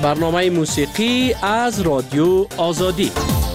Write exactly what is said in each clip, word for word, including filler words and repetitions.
برنامه موسیقی از رادیو آزادی.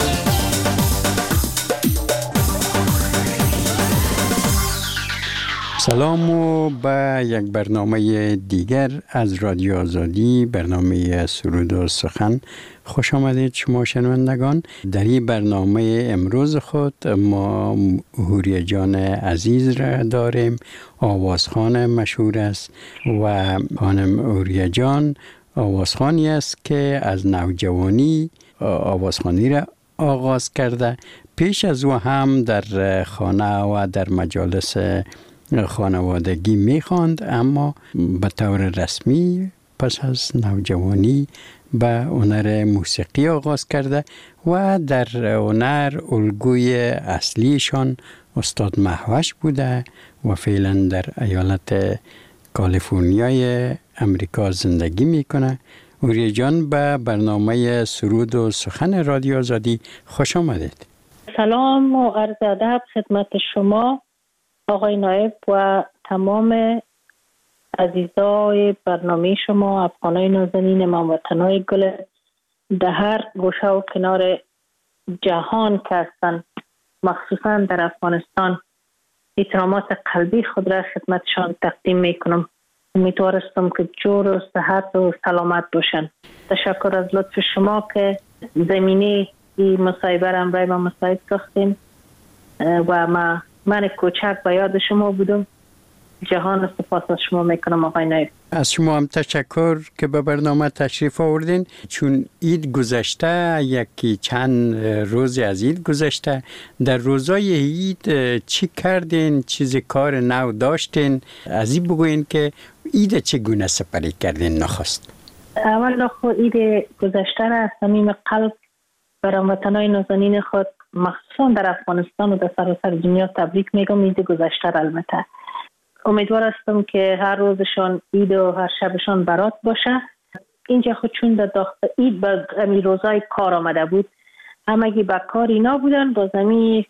سلام و به یک برنامه دیگر از رادیو آزادی، برنامه سرود و سخن خوش آمدید شما شنوندگان. در این برنامه امروز خود ما حوریه جان عزیز را داریم، آوازخوان مشهور است و خانم حوریه جان آوازخوانی است که از نوجوانی آوازخوانی را آغاز کرده. پیش از او هم در خانه و در مجالس خانوادگی میخواند، اما به طور رسمی پس از نوجوانی به هنر موسیقی آغاز کرده و در هنر الگوی اصلیشان استاد مهوش بوده و فعلا در ایالت کالیفرنیای امریکا زندگی میکنه. حوریه جان به برنامه سرود و سخن رادیو آزادی خوش آمدید. سلام و عرض ادب خدمت شما آقای نایب و تمام عزیزای برنامه شما، افغانای نازنین، هموطنای گل در هر گوشه و کنار جهان که هستند، مخصوصا در افغانستان. احترامات قلبی خود را خدمتشان تقدیم میکنم. امیدوارستم که جور و صحت و سلامت باشن. تشکر از لطف شما که زمینه این مصاحبه را برای ما مساعد ساختیم و ما من کوچک به یاد شما بودم. جهان سپاس از شما میکنم آقای نایب. از شما هم تشکر که به برنامه تشریف آوردین. چون عید گذشته، یکی چند روزی از عید گذشته، در روزای عید چی کردین؟ چیز کار نو داشتین؟ از این بگوین که عید چگونه سپری کردین نخست؟ اول خو عید گذشته را از صمیم قلب برای هموطنان نازنین خود مخصوصا در افغانستان و در سراسر دنیا تبریک میگم. عید گذشته را البته امیدوار هستم که هر روزشان عید و هر شبشان برات باشه. اینجا خود چون در داخل عید با امی روزای کار آمده بود، همگی با کار اینا بودن. با زمین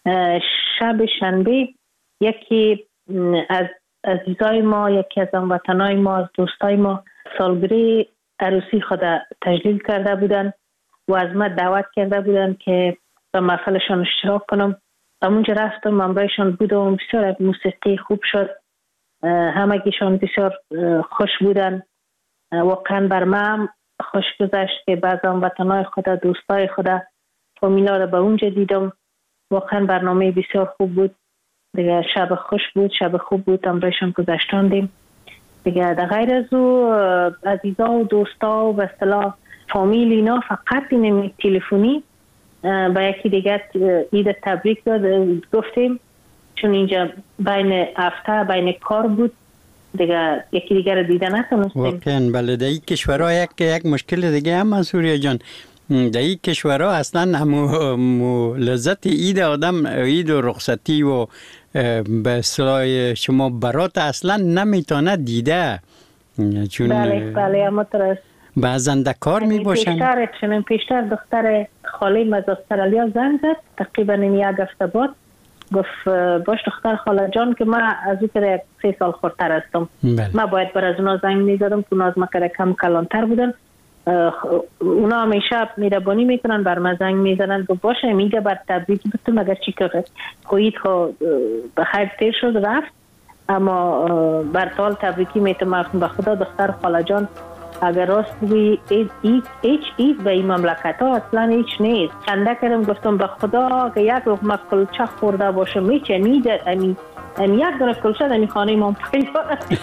شب شنبه یکی از عزیزای ما، یکی از هموطنای ما، از دوستای ما سالگرد عروسی خود تجلیل کرده بودن و از من دعوت کرده بودن که به محفلشان اشتراک کنم. همونجا رفتم، منبعشان بودم. بسیار موسیقی خوب شد، همگیشان بسیار خوش بودن. واقعا بر من خوش گذشت که بعض هموطنای خود، دوستای خود، فامیلا را به اونجا دیدم. واقعا برنامه بسیار خوب بود دیگه. شب خوش بود، شب خوب بود، همراهشان گذشتاندیم دیگه. در غیر از او عزیزا و دوستا و به اصطلاح فامیل اینا فقط این تلفنی با یکی دیگر عید تبریک داد گفتیم، چون اینجا بین هفته بین کار بود دیگه، یکی دیگر رو دیده نتونستیم. واقعا بله. در این کشورها یک یک مشکل دیگه هم از حوریه جان، در این کشورها اصلا همو لذت عید آدم، عید و رخصتی و به اصطلاح شما برات اصلا نمیتونه دیده، چون بله بله همونطور بعضا در کار می باشن. پیشتر چنین پیشتر دختر خاله از استرالیا زنگ زد تقریبا این یک هفته بعد، گفت باش دختر خاله جان که من از او که سه سال خورتر هستم، من باید بر از اونا زنگ می زدم که اونا از من که کم کلانتر بودن. اونا همیشه میربانی میکنن، بر من زنگ میزنن که باشه میگه بر تبریک بتون مگر چی که خویید خو بخیر تیر شد رفت، اما بر طال تبریکی میتونم به خدا دختر خاله جان اگر راست بگویی هیچ عید به این مملکت ها اصلا هیچ نیست. چنده کردم گفتم به خدا که یک لقمه کلچه خورده باشم میچه نیده امی امی یک دونه کلچه در خانه مام پیدا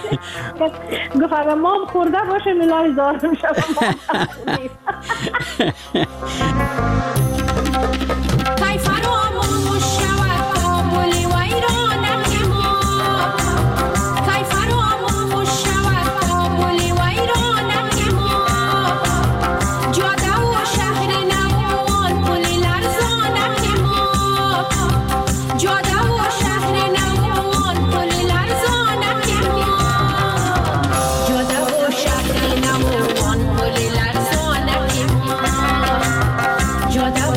گفت اگر مام خورده باشه ملای زارم شد Yo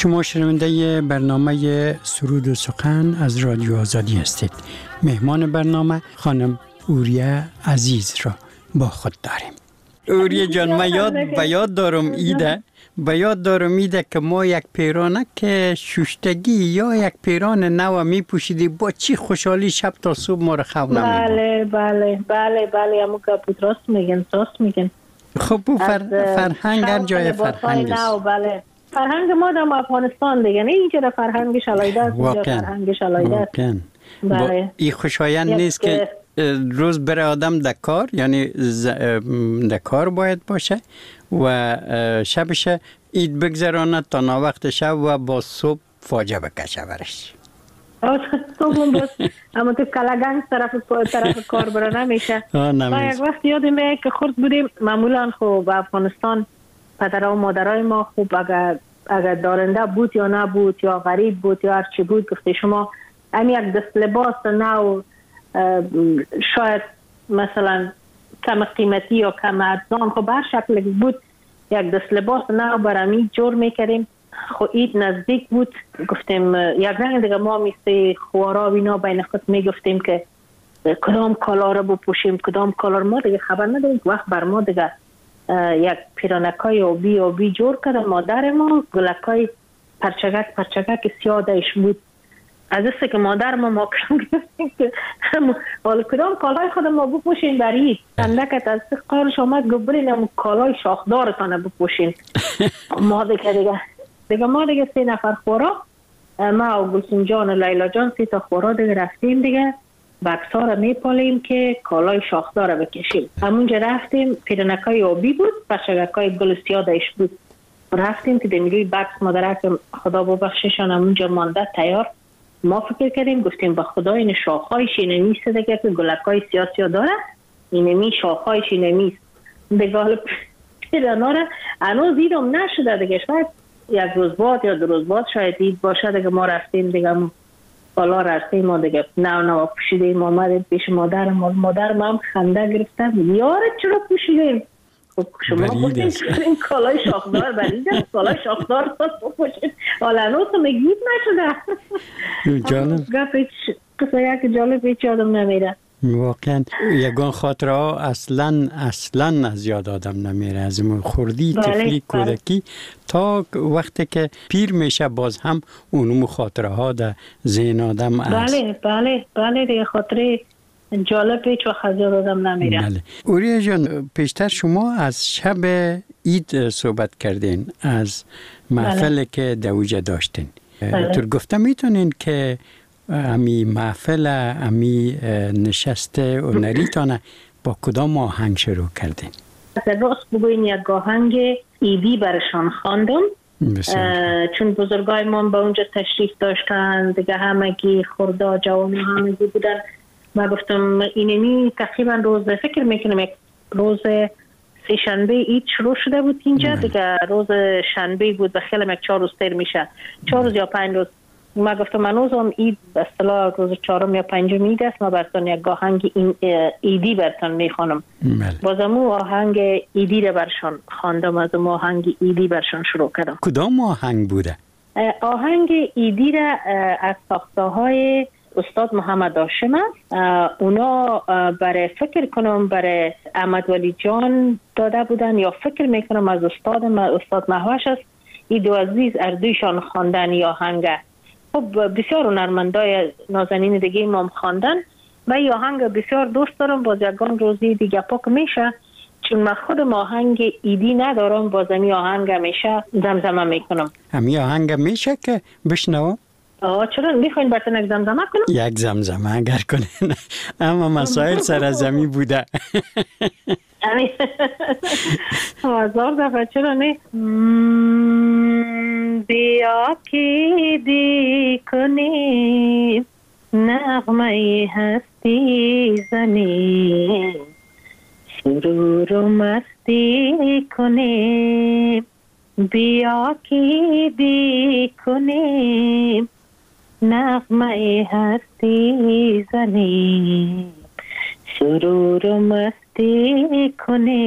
شما شنونده برنامه سرود و سخن از رادیو آزادی هستید. مهمان برنامه خانم اوریه عزیز را با خود داریم. اوریه جان، من یاد به یاد دارم ایده به یاد دارم ایده که ما یک پیرانه که شوشتگی یا یک پیران نو می پوشیدی، با چی خوشحالی شب تا صبح ما رو خواب نمیدیم. بله بله بله بله امو که راست میگن راست میگن. خب بو فر... فرهنگ هر جای فرهنگ است. بله فرهنگ ما در افغانستان دیگه نه اینجا در فرهنگ شلایده است، اینجا فرهنگ شلایده است. بله این خوشایند نیست که روز بره آدم در کار، یعنی ز... در کار باید باشه و شبش اید بگذرانه تا ناوقت شب و با صبح فاجعه بکشه برش. صبح هم باز اما تو کلگنگ طرف طرف کار برا نمیشه. ما یک وقت یادمه که خورد بودیم، معمولا خب افغانستان پدرها و مادرای ما خوب اگر اگر دارنده بود یا نبود یا غریب بود یا هر چی بود، گفته شما هم یک دست لباس نو شاید مثلا کم قیمتی یا کم ارزان خب هر شکل بود، یک دست لباس نو برمی جور میکردیم. خب اید نزدیک بود، گفتیم یک رنگ دیگه ما میسته خوارا و اینا بین خود میگفتیم که کدام کالا رو بپوشیم کدام کالا رو. ما دیگه خبر نداریم. وقت بر ما دیگه یک پیرانکای آبی آبی جور کرده مادر ما، گلکای پرچگک پرچگک سیادش بود. از است که مادر ما ما کنیم که حالا کدام کالای خود ما بپوشین برید اندکت از قارش آمد گبرین کالای شاخدارتانه بپوشین. ما دیگه دیگه دیگه ما دیگه سه نفر خورا، ما و گلسون جان و لیلا جان سه تا خورا دیگه رفتیم دیگه بکسا را میپالیم که کالای شاخدار را بکشیم. همونجا رفتیم، پیرنکای آبی بود، پرچگکای گل سیادش بود. رفتیم که دمیروی بکس مادرک خدا ببخششان همونجا مانده تیار. ما فکر کردیم گفتیم با خدا این شاخهایش اینمیسته دیگه که گلکای سیاسی داره، اینمی شاخهایش اینمیست دیگه. حالا پیرنا را هنوز دیدم نشده دیگه، شاید یک روز بعد یا دو روز بعد شاید دید باشه دیگه. ما رفتیم دیگه بالا رفتیم ما دیگه نو نو پوشیدیم آمدیم پیش مادر ما. مادر ما هم خنده گرفتم یاره چرا پوشیدیم؟ خب شما گفتیم این کالای شاخدار بریدم کالای شاخدار پوشید حالا هنوز هم گیت نشده. جالب قصه یک جالب هیچ یادم نمیره. واقعا یگان خاطره ها اصلا اصلا از یاد آدم نمیره، از خوردی طفلی کودکی تا وقتی که پیر میشه باز هم اونم خاطره ها در ذهن آدم است. بله بله بله دیگه خاطره جالب هیچ وقت از یاد آدم نمیره. بله. اوریه جان، پیشتر شما از شب عید صحبت کردین، از محفل بله. که دوجه داشتین. بله. تو گفته میتونین که امی محفل امی نشست هنریتانه با کدام آهنگ شروع کردین؟ راست بگوین یک آهنگ ایدی برشان خواندم، چون بزرگای ما به اونجا تشریف داشتن دیگه، همگی خورده جوان همگی بودن. ما گفتم اینمی تقریبا روز فکر میکنم یک روز سه شنبه عید شروع شده بود اینجا دیگه، روز شنبه بود و خیلی یک چهار روز تر میشه، چهار روز یا پنج روز. ما گفتم هنوزم عید به اصطلاح روز چهارم یا پنجم عید است، ما براتون یک آهنگ ایدی براتون میخوانم. بازم آهنگ ایدی رو برشان خواندم، از اون آهنگ ایدی برشان شروع کردم. کدام آهنگ بوده؟ آهنگ ایدی را از ساخته های استاد محمد هاشم است. اونا برای فکر کنم برای احمد ولی جان داده بودن یا فکر میکنم از استاد استاد محوش است. این دو عزیز اردویشان خواندن یا آهنگ. خب بسیار هنرمندای نازنین دیگه ما خواندن و این آهنگ بسیار دوست دارم. باز یکان روزی دیگه پاک میشه، چون من خودم آهنگ ایدی ندارم، باز امی آهنگ میشه زمزمه میکنم. امی آهنگ میشه که بشنوم؟ آه چرا میخواین براتون یک زمزمه کنم؟ یک زمزمه اگر کنین، اما مسائل سر زمین بوده. هزار دفعه چرا نه. بیا که دی کنی نغمه هستی زنی، سرور و مستی کنی. بیا که دی کنی نغمه هستی زنی، سرور و مستی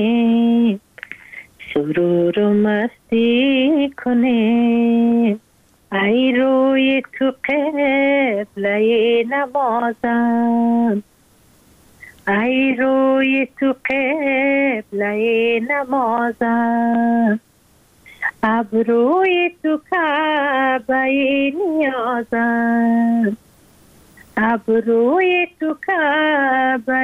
کنی، سرور و مستی کنی. ای روی تو قبله نمازم، ای روی تو قبله نمازم، ابروی تو کعبه نیازم، ابروی تو کعبه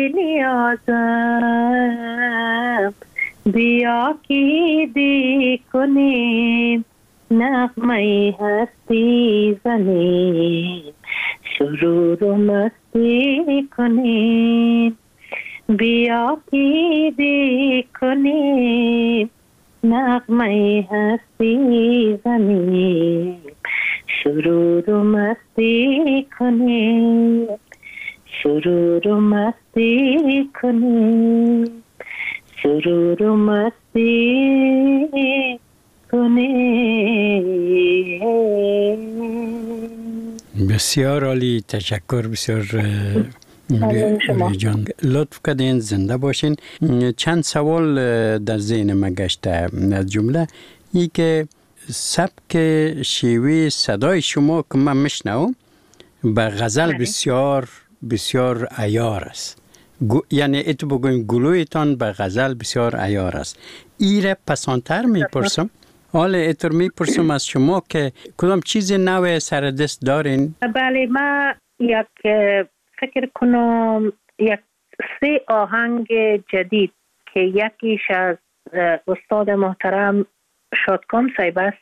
نیازم، بیا کی دی کنیم نغمه هستی زنیم، سرور و مستی کنیم، بیا کی دی کنیم نغمه هستی زنیم، سرور و مستی کنیم، سرور و مستی کنیم، سرور و مستی کنیم. بسیار عالی، تشکر. بسیار جان لطف کردین، زنده باشین. چند سوال در ذهن ما گشته. از جمله ای که سبک شیوه صدای شما که من میشنوم به غزل بسیار بسیار عیار است. یعنی اتو بگویم گلویتان به غزل بسیار عیار است. ایره پسانتر میپرسم، حالا اتر میپرسم از شما که کدام چیز نو سر دست دارین؟ بله، ما یک فکر کنم یک سه آهنگ جدید که یکیش از استاد محترم شادکام صاحب است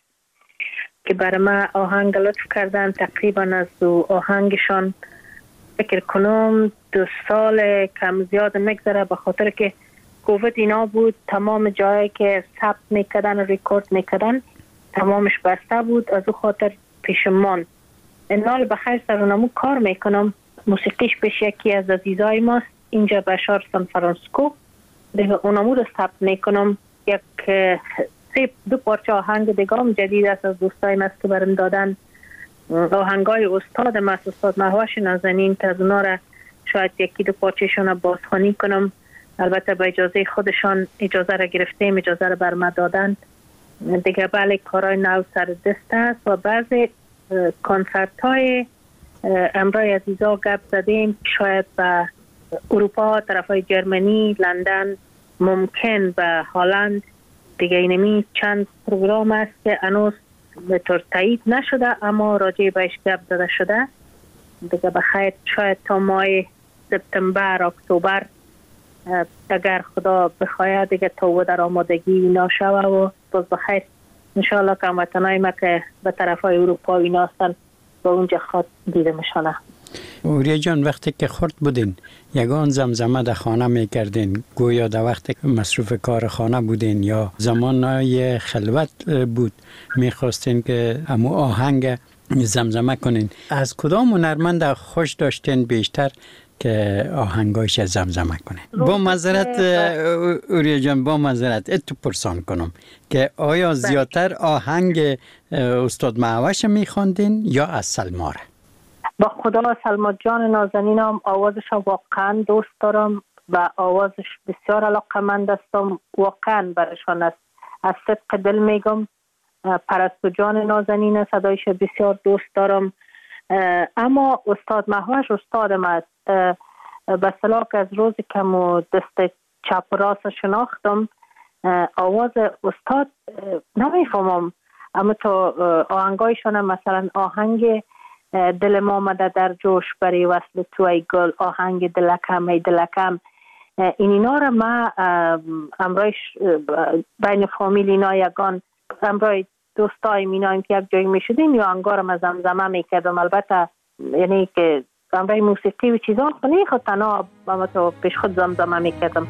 که برای ما آهنگ لطف کردن. تقریبا از دو آهنگشان فکر کنم دو سال کم زیاد میگذره، به خاطر که کووید اینا بود، تمام جایی که ثبت میکردن و ریکورد میکردن تمامش بسته بود، از او خاطر پیشمان انال بخیر سرونمو کار میکنم. موسیقیش پیش یکی از عزیزای ماست اینجا بشار سان فرانسیسکو، دیگه اونمو رو ثبت میکنم. یک سه دو پارچه آهنگ دیگه هم جدید است از دوستای است که برم دادن، آهنگای استاد ما، استاد مهوش نازنین، که از اونا را شاید یکی دو پارچهشون رو بازخوانی کنم. البته با اجازه خودشان اجازه را گرفتیم، اجازه را بر ما دادن دیگه. بله، کارهای نو سر دست است و بعضی کنسرت های امرای عزیزا گپ زدیم، شاید به اروپا، طرف های جرمنی، لندن، ممکن به هلند دیگه. اینمی چند پروگرام است که هنوز به طور تایید نشده اما راجع بهش گپ زده شده دیگه. بخیر شاید تا ماه سپتامبر اکتبر اگر خدا بخواهد دیگه تو در آمادگی اینا شوه و باز بخیر انشاءالله که هموطنای ما که به طرف های اروپا اینا هستن با اونجا خود دیده میشانه. اوریا جان، وقتی که خورد بودین یگان زمزمه در خانه میکردین، گویا در وقتی که مصروف کار خانه بودین یا زمانهای خلوت بود میخواستین که همو آهنگ زمزمه کنین، از کدام هنرمند خوش داشتین بیشتر که آهنگایش زمزمه کنه؟ با معذرت اوریا جان، با معذرت اتو پرسان کنم که آیا زیادتر آهنگ استاد مهوش میخواندین یا از سلماره؟ با خدا سلما جان نازنینم آوازش واقعا دوست دارم و آوازش بسیار علاقمند هستم، واقعا برشان است، از صدق دل میگم. پرستو جان نازنین صدایش بسیار دوست دارم، اما استاد مهوش استادم است. به صلاح از روزی که مو دست چپ و راست شناختم آواز استاد نمیفهمم، اما تو آهنگایشان مثلا آهنگ دل ما آمده در جوش برای وصل تو ای گل، آهنگ دلکم ای دلکم، این اینا را ما امرایش بین فامیل اینا یگان امرای دوستای مینایم که یک جایی میشدیم یا انگارم از زمزمه میکردم. البته یعنی که امرای موسیقی و چیزان خونی خود تنها با تو پیش خود زمزمه میکردم.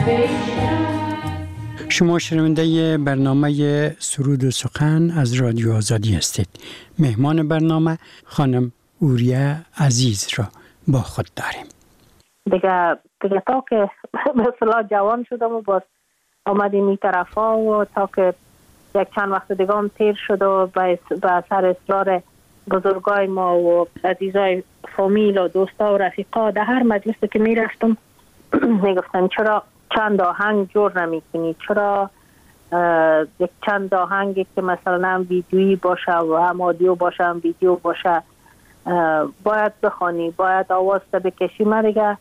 شما شنونده برنامه سرود و سخن از رادیو آزادی هستید. مهمان برنامه خانم اوریه عزیز را با خود داریم. دیگه دیگه تا که مثلا جوان شدم و باز آمدیم این طرفا و تا که یک چند وقت دیگه هم تیر شد و به سر اصرار بزرگای ما و عزیزای فامیل و دوستا و رفیقا در هر مجلسی که می رفتم می گفتن چرا چند آهنگ جور نمی کنی، چرا یک چند آهنگی که مثلا ویدیویی باشه و هم آدیو باشه هم ویدیو باشه باید بخوانی، باید آواز تا بکشی. من دیگه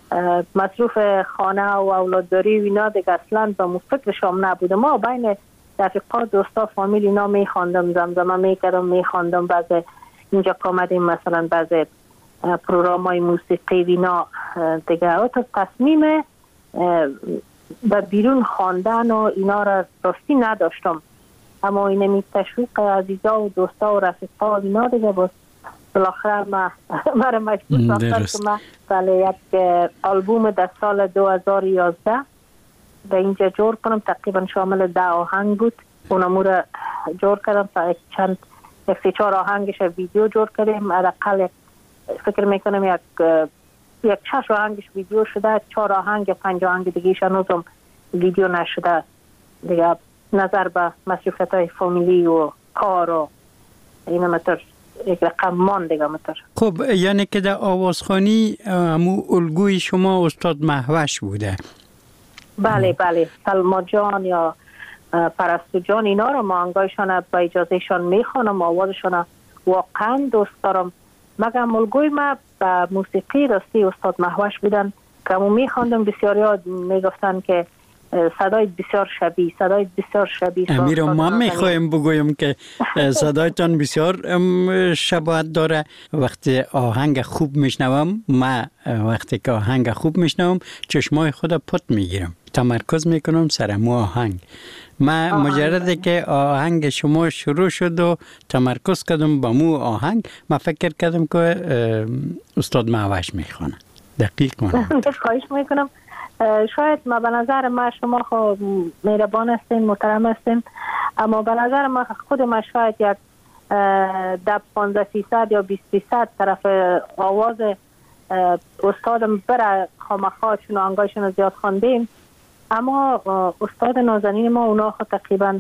مصروف خانه و اولادداری و اینا دیگه اصلا به مفکرشام نبوده. ما بین رفیقا دوستا فامیل اینا می خواندم، زمزمه می کردم، می خواندم. بعض اینجا که آمدیم مثلا بعض پروگرام های موسیقی و اینا دیگه تا تصمیم به بیرون خواندن و اینا را راستی نداشتم، اما این می تشویق عزیزا و دوستا و رفیقا و اینا دیگه باز بالاخره ما مرا مجبور ساختن که من بله یک آلبوم در سال دو هزار و یازده به اینجا جور کنم. تقریبا شامل ده آهنگ بود. اونمو را جور کردم تا یک چند یک سی چهار آهنگش ویدیو جور کردیم. حداقل فکر میکنم یک یک شش آهنگش ویدیو شده، چهار آهنگ پنج آهنگ دیگه‌اش هنوزم ویدیو نشده دیگه. نظر به مصروفیت‌های فامیلی و کار و اینا مطور یک رقم مان دیگه مطور. خب یعنی که در آوازخوانی همو الگوی شما استاد مهوش بوده؟ بله بله، سلما جان یا پرستو جان اینا رو ما انگایشان با اجازهشان میخوانم، آوازشان واقعا دوست دارم. مگم الگوی ما به موسیقی راستی استاد مهوش بودن که همون میخواندم. بسیاری ها میگفتن که صدای بسیار شبیه، صدای بسیار شبیه. امیر ما میخوایم بگویم که صدایتان بسیار شباهت داره. وقتی آهنگ خوب میشنوم، ما وقتی که آهنگ خوب میشنوم چشمای خود پت میگیرم، تمرکز میکنم سر مو آهنگ. ما مجرده که آهنگ شما شروع شد و تمرکز کردم با مو آهنگ، ما فکر کردم که استاد مهوش میخوانه. دقیق کنم. خواهش میکنم. شاید ما به نظر ما شما خود مهربان هستین، محترم هستین، اما به نظر ما خود ما شاید یک ده پانزده فیصد یا بیست فیصد طرف آواز استادم بره خامخواه چون آنگایشون زیاد خواندیم. اما استاد نازنین ما اونا خود تقریبا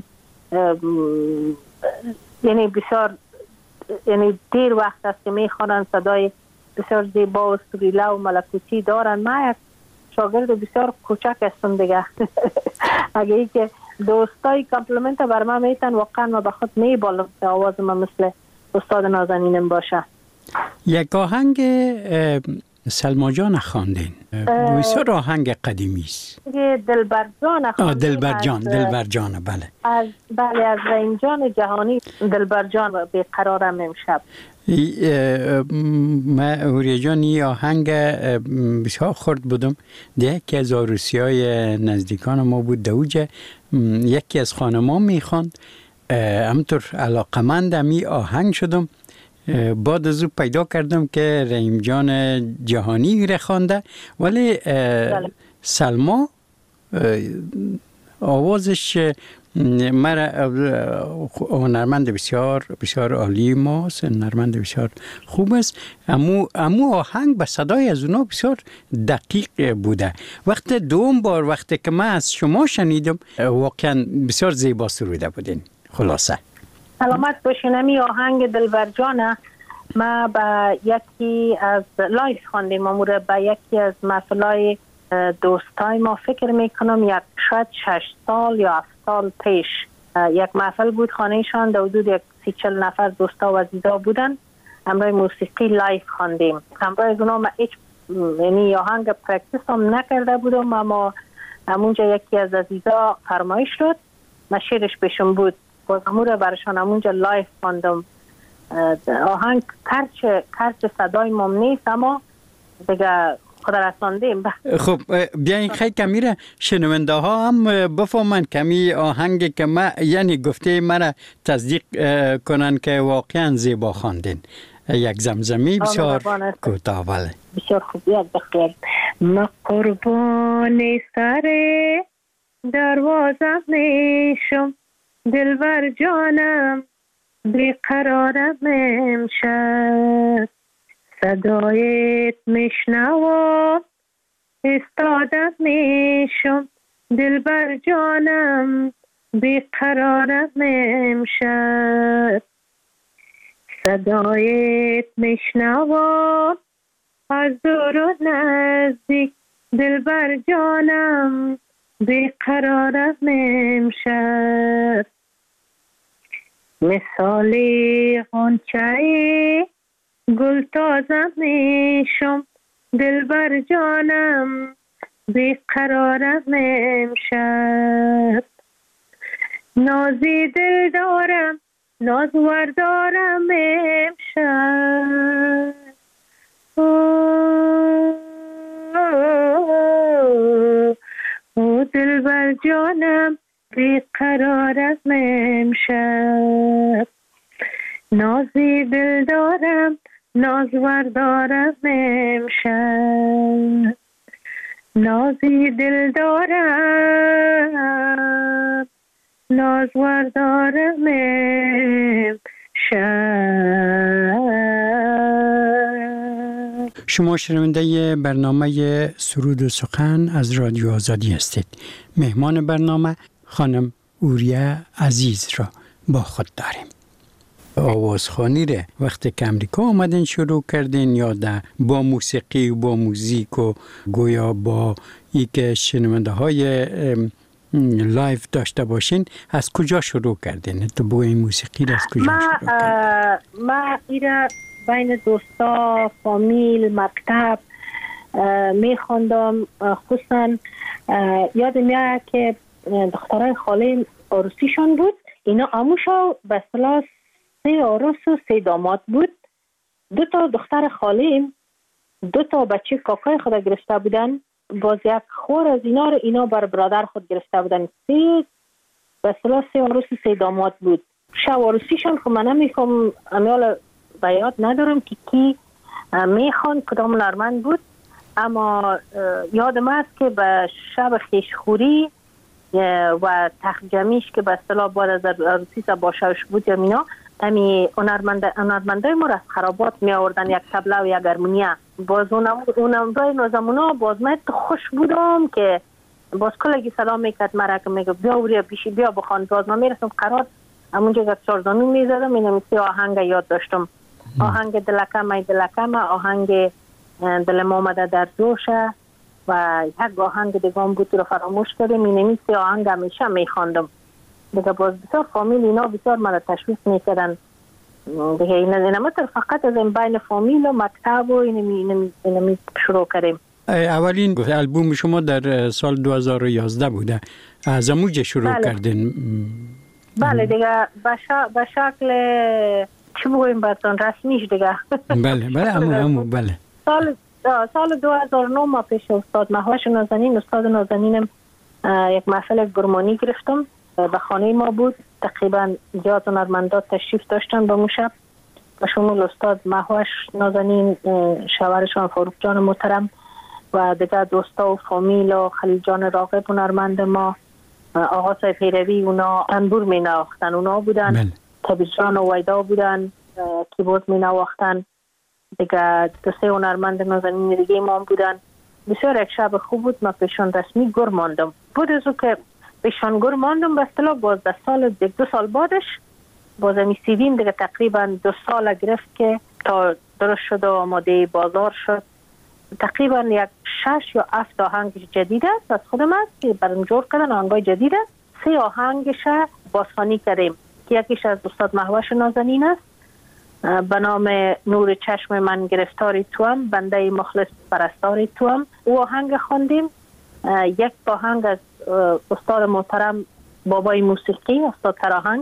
یعنی بسیار یعنی دیر وقت است که میخوانن، صدای بسیار زیبا و سریله و ملکوتی دارن. ما یک شاگرد بسیار کوچک هستم دیگه. اگه ای که دوستای کامپلیمنت بر من میتن واقعا ما به خود میبالم که آواز من مثل استاد نازنینم باشه. یک آهنگ سلما جان خواندین، بسیار آهنگ قدیمی است. دلبر جان خواندین. دلبر جان، دلبر جان بله. از بله از رحیم جان جهانی دلبر جان بیقرارم امشب. من اوریه جان این آهنگ بسیار خورد بودم. یکی از عروسی های نزدیکان ما بود دوجه، یکی از خانمان میخواند، همطور علاقمند می آهنگ شدم. بعد از او پیدا کردم که رحیم جان جهانی را خوانده، ولی سلما آوازش مرا هنرمند بسیار بسیار عالی ماست، هنرمند بسیار خوب است. امو امو آهنگ به صدای از اونا بسیار دقیق بوده. وقت دوم بار وقتی که من از شما شنیدم واقعا بسیار زیبا سروده بودین. خلاصه سلامت باشینمی آهنگ دلبر جانه ما با یکی از لایف خواندیم، امور با یکی از محفلای دوستای ما فکر میکنم یک شاید شش سال یا هفت سال پیش یک محفل بود، خانهشان در حدود یک سی چل نفر دوستا و عزیزا بودن. همراه موسیقی لایف خواندیم. همراه از اونا ما هیچ یعنی آهنگ پرکتیس هم نکرده بودم، اما همونجا یکی از عزیزا فرمایش شد، ما شیرش بهشون بود، باز امور برشان همونجا لایف خواندم. آهنگ کرچ کرچ صدای مام نیست، اما دیگه خدا رساندیم. خب بیاین خیلی کمی را شنونده ها هم بفهمن کمی آهنگ که ما یعنی گفته مرا تصدیق کنن که واقعا زیبا خواندین. یک زمزمی بسیار کوتاه. بله بسیار خوب. یک دقیقه. ما قربان سر دروازه میشم، دلبر جانم بیقرارم امشب، صدایت میشنوم استادم میشم، دلبر جانم بیقرارم امشب، صدایت میشنوم از دور و نزدیک، دلبر جانم بیقرارم امشب، مثالی غنچه گل تازه میشم، دلبر جانم بیقرارم امشب، نازی دل دارم نازور دارم امشب، او دلبر جانم بیقرارم امشب، نازی دل دارم نازور دارم امشب، نازی دل دارم نازور دارم امشب. شما شنونده برنامه سرود و سخن از رادیو آزادی هستید. مهمان برنامه خانم اوریه عزیز را با خود داریم. آوازخوانی را وقتی که امریکا آمدین شروع کردین یا ده با موسیقی و با موزیک و گویا با ای که شنونده های لایف داشته باشین، از کجا شروع کردین؟ تو با این موسیقی را از کجا ما شروع کردین؟ ما ایره بین دوستا، فامیل، مکتب میخوندم. خصوصا یاد میاد که دخترای خاله عروسیشون بود، اینا اموشا به اصطلاح سه عروس و سه داماد بود. دو تا دختر خاله دو تا بچه کاکای خود گرفته بودن، باز یک خور از اینا رو اینا بر برادر خود گرفته بودن. سه به اصطلاح سه عروس و سه داماد بود. شب عروسیشون خب من نمیخوام امیال بیاد ندارم که کی میخوان کدام نرمند بود، اما یادم است که به شب خیشخوری و تخجمیش که به اصطلاح بعد از عروسی باشوش بود یا مینا، امی هنرمندای ما را از خرابات می آوردن یک تبله و یک هارمونیا. باز اونم رای نازمونا باز من خوش بودم که باز کلگی سلام میکرد مرا که میگه بیا وریا پیشی بیا بخوان. باز من میرسم قرار همونجا که چارزانو میزدم اینو سی آهنگ یاد داشتم، آهنگ دلکم ای دلکم، آهنگ دلم آمده در جوشه و یک آهنگ دیگه هم بود رو فراموش کردم. این سی آهنگ همیشه میخواندم دیگه. باز بسیار فامیل اینا بسیار مرا تشویق میکردن دیگه. اینا ما فقط از این بین فامیل و مکتب و اینو شروع کردیم. اولین البوم شما در سال دو هزار و یازده بوده، از اموجه شروع بله. کردین؟ بله دیگه به شکل چی بگویم براتون رسمیش دیگه. بله بله امو امو بله. سال سال دو هزار و نه ما پیش استاد مهوش نازنین، استاد نازنینم یک محفل گرمانی گرفتم به خانه ما بود. تقریبا زیاد هنرمندات تشریف داشتن به اون شب و شمول استاد مهوش نازنین، شوهرشان فاروق جان محترم و دیگه دوستا و فامیل و خلیل جان راغب هنرمند ما، آقا صاحب پیروی، اونا انبور می نواختن، اونا بودن. کبیر جان و ویدا بودن کیبورد می نواختن دیگه. دو سه هنرمند نازنین دیگه ما بودن. بسیار یک شب خوب بود. ما پیشان رسمی گر ماندم. بود از او که پیشان گر ماندم به اصطلاح باز ده سال دو سال بعدش باز می سیدیم دیگه تقریبا دو سال گرفت که تا درست شد و آماده بازار شد. تقریبا یک شش یا هفت آهنگ جدید است از خودم است که برام جور کردن آهنگای جدید است. سه آهنگش بازخوانی کردیم که یکیش از استاد مهوش نازنین است به نام نور چشم من گرفتاری توام، بنده مخلص پرستاری توام. او آهنگ خواندیم. یک آهنگ از استاد محترم بابای موسیقی استاد تراهنگ،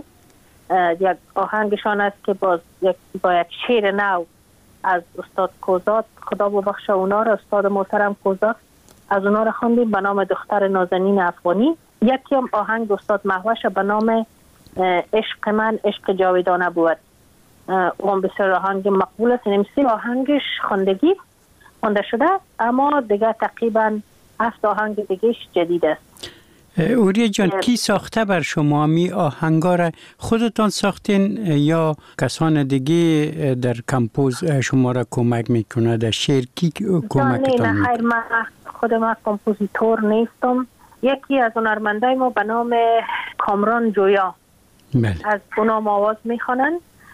یک آهنگشان است که باز یک با یک شعر نو از استاد کوزات، خدا ببخشه اونا را، استاد محترم کوزات، از اونا را خواندیم به نام دختر نازنین افغانی. یکی هم آهنگ استاد مهوش به نام عشق من عشق جاودانه بود. اون بسیار آهنگ مقبول است. این سه آهنگش خواندگی خونده شده، اما دیگه تقریبا هفت آهنگ دیگهش جدید است. اوریا جان، کی ساخته بر شما می آهنگا را؟ خودتان ساختین یا کسان دیگه در کمپوز شما را کمک میکنه؟ در شعر کی کمکتان میکنه؟ نه خیر، من خودم کمپوزیتور نیستم. یکی از هنرمندای ما به نام کامران جویا، بله، از اونا آواز میخوانن.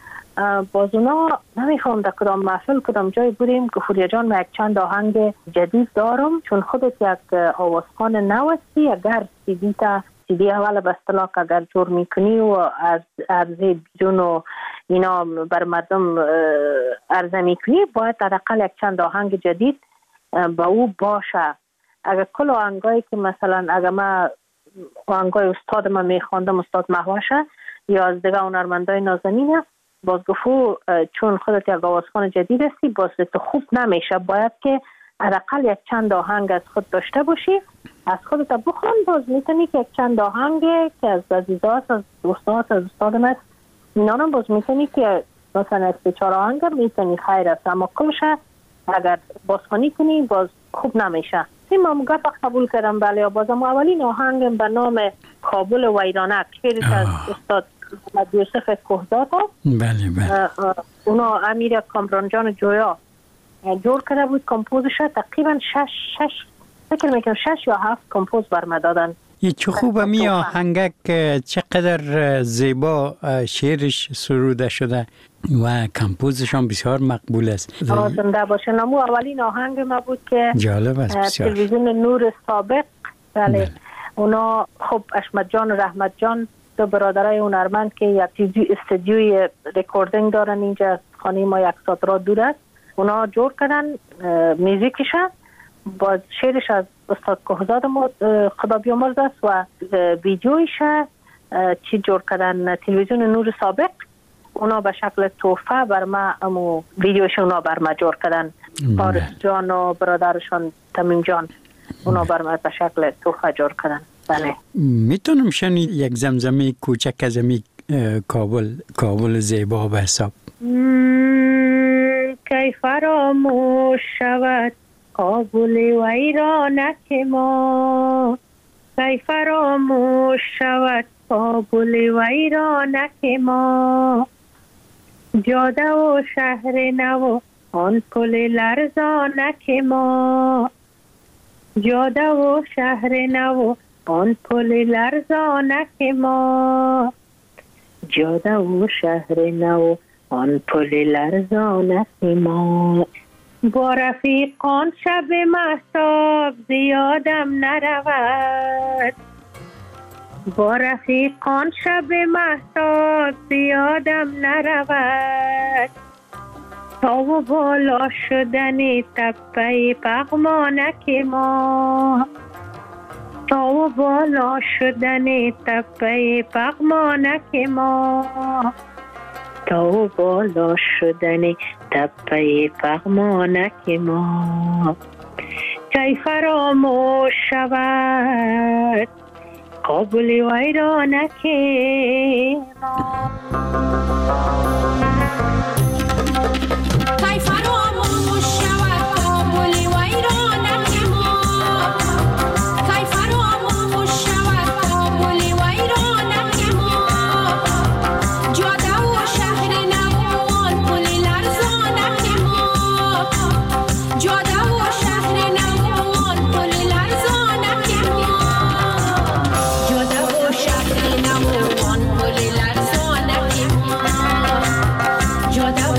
باز اونا نمیخوام در کدام محفل کدام جای بودیم که فوریا جان من یک چند آهنگ جدید دارم، چون خودت یک آوازخوان نوستی، اگر سیدی تا سیدی اول به اصطلاح اگر جور میکنی و از عرضه بیرون و اینا بر مردم عرضه میکنی، باید حداقل یک چند آهنگ جدید با او باشه. اگر کل آهنگایی که مثلا اگر من آهنگای استاد من میخواندم، استاد محوشه یا از دیگه هنرمندای نازنین، باز گفو چون خودت یک آوازخوان جدید هستی، باز تو خوب نمیشه، باید که حداقل یک چند آهنگ از خود داشته باشی، از خودت بخون. باز میتونی که یک چند آهنگ که از عزیزات، از دوستات، از استادم است، اینا هم باز میتونی که مثلا از سه چهار آهنگ میتونی خیر است، اما کلشه اگر بازخوانی کنی باز خوب نمیشه. این ما گپ قبول کردم. بله، بازم اولین آهنگ به نام کابل ویرانک، شعری از استاد محمد یوسف کوهزاد است. بله بله. اونا امیر کامران جان جویا جور کرده بود. کمپوزش تقریبا شش شش فکر میکنم شش یا هفت کمپوز برم دادن. یه چه خوبه می آهنگک، چقدر زیبا شعرش سروده شده و کمپوزش هم بسیار مقبول است. زنده باشه. نامو اولین آهنگ ما بود که جالب است بسیار. تلویزیون نور سابق. بله, بله. اونا خب اشمت جان و رحمت جان دو برادرای هنرمند که یک استودیوی رکوردینگ دارن اینجا، خانه ما یک ساعت را دور است، اونا جور کردن میوزیکش. با شعرش از استاد کوهزاد خدا بیامرز است و ویدیویش چی جور کردن تلویزیون نور سابق، اونا به شکل تحفه بر ما، امو ویدیوش اونا بر ما جور کردن. فارس جان و برادرشان تمیم جان اونا بر ما به شکل تحفه جور کردن. بله. میتونم شنید یک زمزمه کوچک از امی کابل کابل زیبا به حساب؟ کی فراموش شود کابل ویرانک ما، کی فراموش شود کابل ویرانک ما، جاده و شهر نو آن پل لرزانک ما، جاده و شهر نو آن پل لرزانک ما، جاده و شهر نو آن پل لرزانک ما. با رفیقان شب مهتاب زیادم نرود، با رفیقان شب مهتاب زیادم نرود، تا و بالا شدن تپه پغمانک ما، تا و بالا شدن تپه پغمانک ما، تا و بالا شدن تپه پغمانک ما، کی فراموش شود کابل ویرانک ما. Yo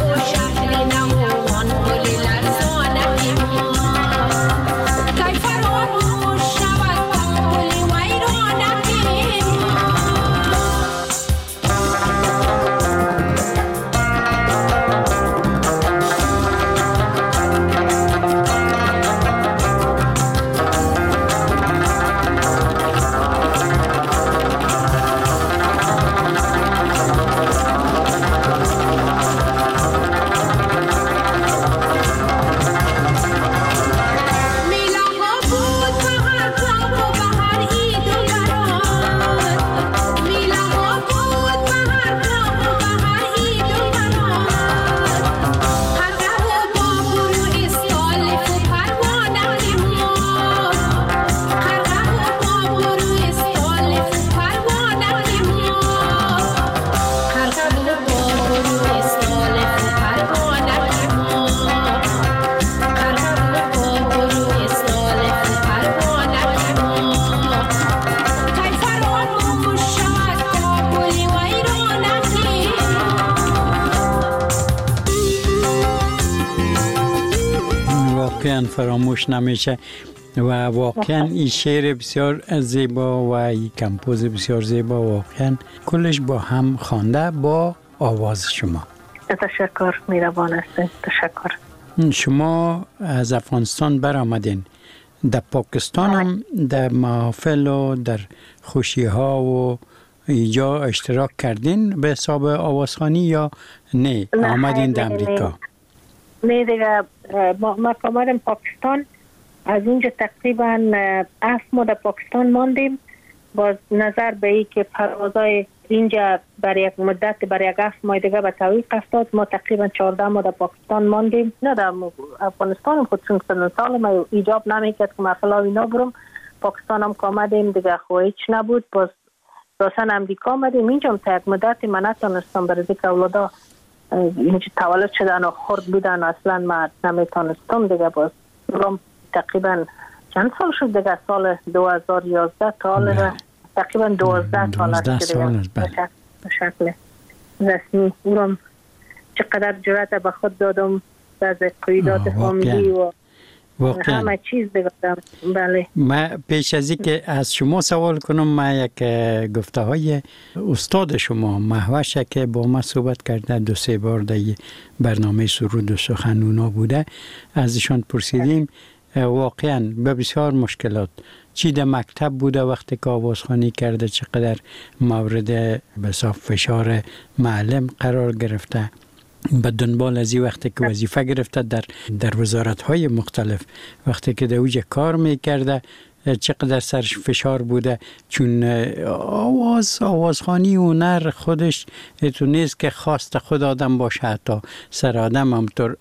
من فراموش نمیشه و واقعا این شعر بسیار زیبا و این کمپوز بسیار زیبا واقعا کلش با هم خوانده با آواز شما. تشکر، میروان هستین. تشکر. شما از افغانستان برآمدین، در پاکستان هم در محافل و در خوشی ها و اینجا اشتراک کردین به حساب آوازخوانی یا نه آمدین در امریکا؟ نه دیگه، ما, ما آمدیم پاکستان. از اونجا تقریبا هفت ماه در پاکستان ماندیم. باز نظر به ای که پروازای اینجا برای یک مدت برای یک هفت ماه دیگه به تعویق افتاد، ما تقریبا چهارده ماه در پاکستان ماندیم. نه در افغانستان خود چون سن سال ما ایجاب نمیکرد که ما فلا اینا برم. پاکستان هم که آمدیم دیگه خواهی هیچ نبود. باز راسن امریکا آمدیم. اینجا هم تا یک مدت من نتانستم برای دیگه اولادا اینجا تولد شدن و خورد بودن، اصلا ما نمیتانستم دیگه. باز برم تقریبا چند سال شد دیگه، سال دو هزار و یازده تا حال تقریبا دوازده سال است به شکل رسمی. اونم چقدر جرأت به خود دادم از قیادات فامیلی و واقعا همه چیز بگم. بله. ما پیش از اینکه از شما سوال کنم، ما یک گفته های استاد شما مهوشه که با ما صحبت کرده دو سه بار در برنامه سرود و سخنونا بوده، ازشان پرسیدیم واقعا به بسیار مشکلات چی در مکتب بوده وقتی که آوازخوانی کرده، چقدر مورد بساط فشار معلم قرار گرفته، به دنبال از این وقتی که وظیفه گرفته در در وزارت‌های مختلف، وقتی که در اوج کار میکرده چقدر سرش فشار بوده، چون آواز آوازخوانی هنر خودش تو نیست که خواست خود آدم باشه، حتی سر آدم همطور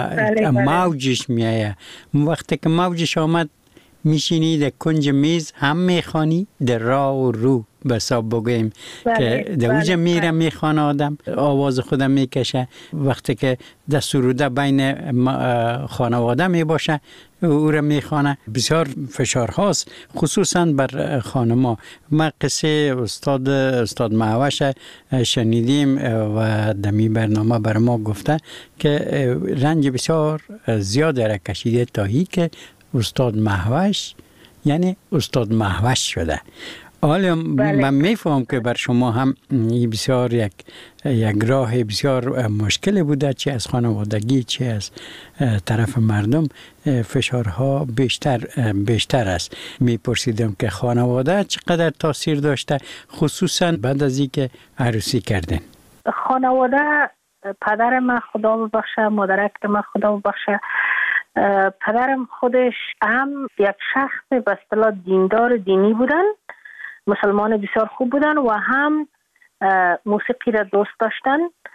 موجش میایه. وقتی که موجش آمد میشینی در کنج میز هم میخوانی، در راه و رو بساب بگویم که در اوج میره میخوانه آدم، آواز خودم میکشه. وقتی که در سروده بین خانواده میباشه او را میخوانه. بسیار فشار هاست خصوصا بر خانما. ما قصه استاد استاد مهوش شنیدیم و دمی برنامه بر ما گفته که رنج بسیار زیاد را کشیده تا هی که استاد مهوش یعنی استاد مهوش شده. حالا من میفهم که بر شما هم بسیار یک یک راه بسیار مشکل بوده، چه از خانوادگی چه از طرف مردم فشارها بیشتر بیشتر است. میپرسیدم که خانواده چقدر تاثیر داشته، خصوصا بعد از اینکه عروسی کردن؟ خانواده، پدر من خدا ببخشه، مادرک من خدا ببخشه، پدرم خودش هم یک شخص به اصطلاح دیندار دینی بودن، مسلمان بسیار خوب بودن و هم موسیقی را دوست داشتن.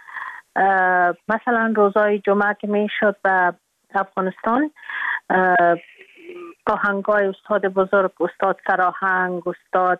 مثلا روزای جمعه که می شد به افغانستان، آهنگای استاد بزرگ، استاد سراهنگ، استاد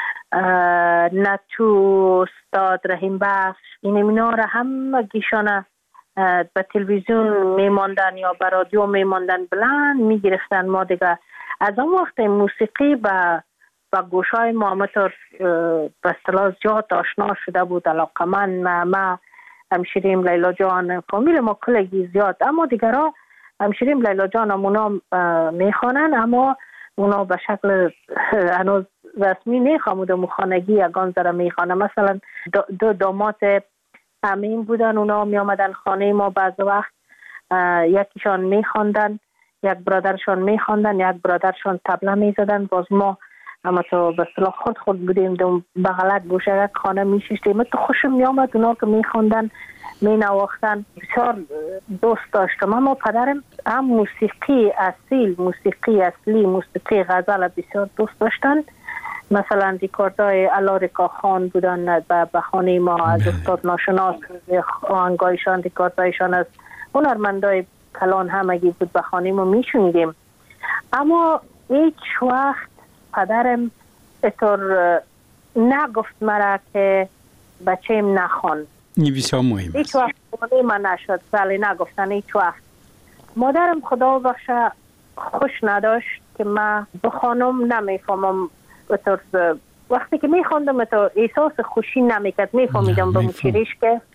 نتو، استاد رحیم بخش، این اینا را هم گیشانه به تلویزیون میماندن یا به رادیو میماندن، بلند میگرفتن. ما دیگه از اون وقت موسیقی به و گوشای ما همطور به اصطلاح زیاد آشنا شده بود. علاقه من ما همشیریم لیلا جان، فامیل ما کلگی زیاد، اما دیگرها همشیریم لیلا جان هم اونا میخوانن، اما اونا به شکل هنوز رسمی نیخوامود مخانگی یگان ذره میخوانن. مثلا دو داماد امین بودن، اونا می آمدن خانه ما بعض وقت، یکیشان میخواندن، یک برادرشان میخواندن، یک برادرشان طبله میزدن. باز ما اما تو به اصطلاح خود خود بودیم دو بغلک گوشه یک خانه میشیشتیم. تو خوشم میامد اونا که میخواندن مینواختن، بسیار دوست داشتم. اما پدرم هم موسیقی اصیل، موسیقی اصلی، موسیقی غزل بسیار دوست داشتن. مثلا دیکاردای علارکا خان بودن به خانه ما، از استاد ناشناس آهنگایشان دیکاردایشان از هنرمندای کلان همگی بود، به خانه ما میشونیدیم. اما هیچ وقت پدرم اطور نگفت مرا که بچه‌م نخوان. این بسیار مهم. هیچ وقت خانه من نشد، ولی نگفتن هیچ وقت. مادرم خدا بخشه خوش نداشت که من بخوانم، نمیفهمم اطور وقتی که میخواندم تو احساس خوشی نمیکرد، میفهمیدم به مچریش که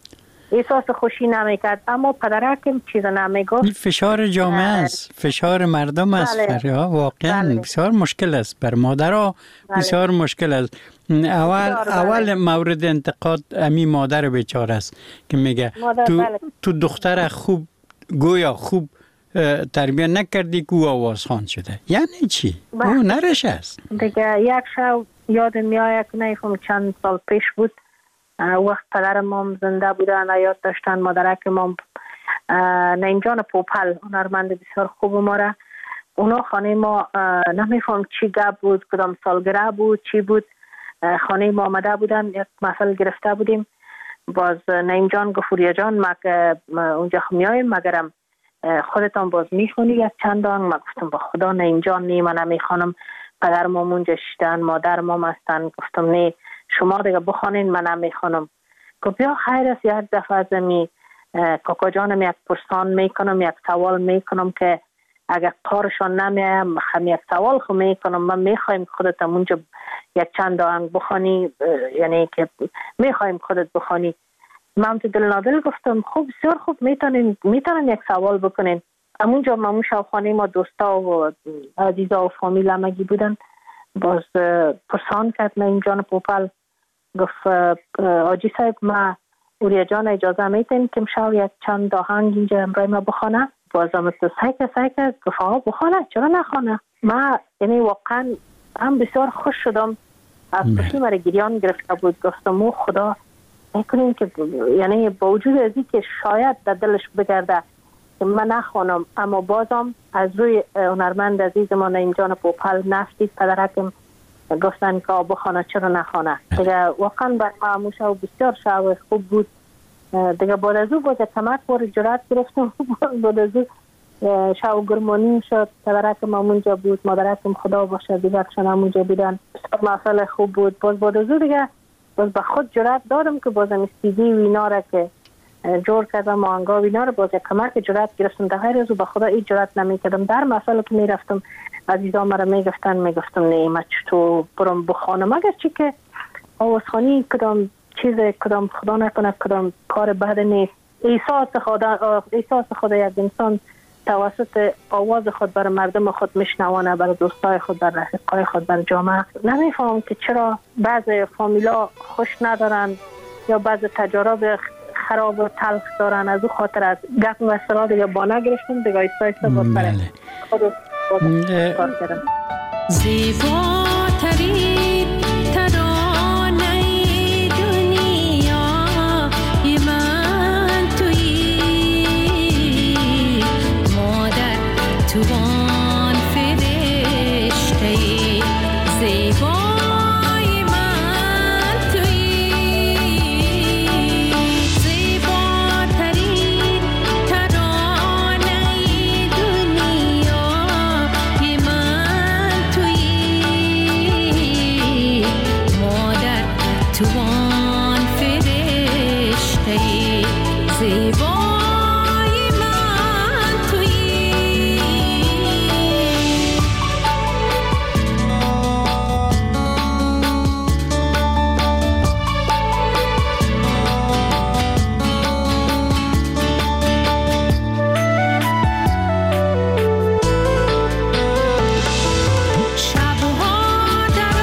احساس خوشی نمیکرد. اما پدرکم چیز نمیگفت. فشار جامعه است، فشار مردم است. بله. واقعا بله. بسیار مشکل است بر مادرها. بله. بسیار مشکل است. اول بله. اول مورد انتقاد امی مادر بیچاره است که میگه تو بله. تو دختر خوب گویا خوب تربیت نکردی که او آوازخوان شده. یعنی چی؟ بله. او نرش است. دیگه یک شب یاد میآید که نیفهم چند سال پیش بود، وقت پدر مام زنده بودن، حیات داشتن. مادرک مام نعیم جان پوپل، هنرمند بسیار خوب ما را، اونا خانه ما نمیفهم چی گپ بود، کدام سالگرد بود چی بود، خانه ما آمده بودن، یک محفل گرفته بودیم. باز نعیم جان گفت وریا جان ما که اونجا میایم مگرم خودتان باز میخونی یک چند آهنگ. ما گفتم با خدا نعیم جان نی، من نمیخوانم، پدر مام اونجا شدن، مادر مام هستن. گفتم نه شما دیگه بخوانین، من نمیخوانم. گفت بیا خیر است، یک دفعه از می کاکا جانم یک پرسان میکنم، یک سوال میکنم که اگر کارشان نمیایم هم یک سوال خو میکنم، من میخوایم خودت اونجا یک چند آهنگ بخوانی، یعنی که میخوایم خودت بخوانی. من تو دل نادل گفتم خوب بسیار خوب، میتونین میتونین یک سوال بکنین. همونجا مامو شاوخانه ما دوستا و عزیزا و فامیل همگی بودن. باز پرسان کرد نعیم جان پوپل، گفت آجی صاحب ما وریا جان اجازه میتین که امشب یک چند آهنگ اینجا امرای ما بخونه؟ باز هم تو سایکه سایکه گفت آقا بخونه، چرا نخونه؟ ما یعنی واقعا هم بسیار خوش شدم. از پسی مرا گریان گرفته بود. گفتم او خدا میکنیم که یعنی با وجود از این که شاید در دلش بگرده که من نخوانم، اما بازم از روی هنرمند عزیز ما نعیم جان پوپل نفتید پدرکم گفتن که بخوانه چرا نخوانه. دیگه واقعا بر ما شو بسیار شو خوب بود. دیگه بعد از او باز کمک بار جرات گرفتم. بعد از او شو گرمانی شد، پدرکم همونجا بود، مادرکم خدا باشه دیگرشان همونجا بودن. محفل خوب بود. باز بعد از او دیگه باز به خود جرات دادم که بازم استیدی و اینا را که جور کردم، آهنگا و اینا را باز کمک جرات گرفتم. در غیر از او به خدا این جرات نمیکردم. در محفل که میرفتم عزیزا مرا میگفتن، میگفتم نه من چطور برم بخوانم، اگر چی که آوازخوانی کدام چیز کدام خدا نکنه کدام کار بد نیست. احساس خدا احساس خدا یک انسان توسط آواز خود بر مردم خود میشنوانه، بر دوستای خود، بر رفیقای خود، بر جامعه. نمیفهم که چرا بعضی فامیلا خوش ندارن یا بعضی تجارب خراب و تلخ دارن. از او خاطر از گپ و سرا دیگه بانه گرفتم دیگه ایستا ایستا با سره خود کار کردم. زیباترین ترانه دنیا ای من تویی، مادر تو آن فرشته زیبای من تویی. زیباترین ترانه دنیا ای من تویی، مادر تو آن فرشته زیبای من تویی. شبها در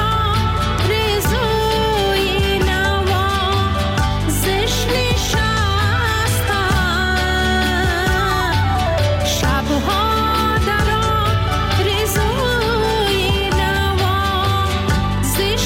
آرزوی نوا زش نشستم، شبها در آرزوی نوا زش